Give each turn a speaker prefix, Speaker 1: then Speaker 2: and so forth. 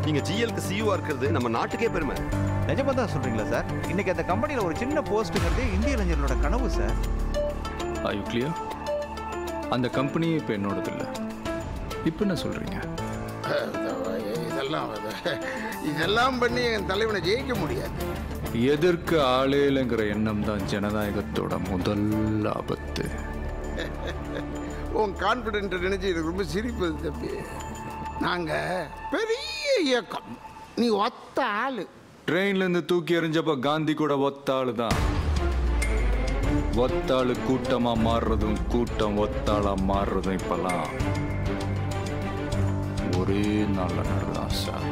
Speaker 1: நீங்க ஜிஎல்க்கு சிஇஓ இருக்கிறது நம்ம நாட்டுக்கே பெருமை.
Speaker 2: நிஜமா தான் சொல்றீங்களா சார்? இன்னைக்கு அந்த கம்பெனில ஒரு சின்ன போஸ்ட்ங்கிறது இந்திய இளைஞர்களோட கனவு சார்.
Speaker 3: Are you clear? அந்த கம்பெனியே இப்போ என்னோடது இல்லை. இப்போ என்ன சொல்றீங்க?
Speaker 4: இதெல்லாம் பண்ணி என் தலைவனை ஜெயிக்க முடியாது.
Speaker 3: எதற்கு ஆளேலங்கிற எண்ணம் தான் ஜனநாயகத்தோட முதல் ஆபத்து.
Speaker 4: உன் கான்பிடென்ட் நினைச்சு எனக்கு ரொம்ப சிரிப்பது தம்பி. நாங்க பெரிய இயக்கம், நீ ஒத்த ஆளு.
Speaker 3: ட்ரெயின்லேருந்து தூக்கி எறிஞ்சப்ப காந்தி கூட ஒத்தாளு தான். ஒத்தாளு கூட்டமாக மாறுறதும் கூட்டம் ஒத்தாளா மாறுறதும் இப்பெல்லாம் ஒரே நாளில் நடக்குது.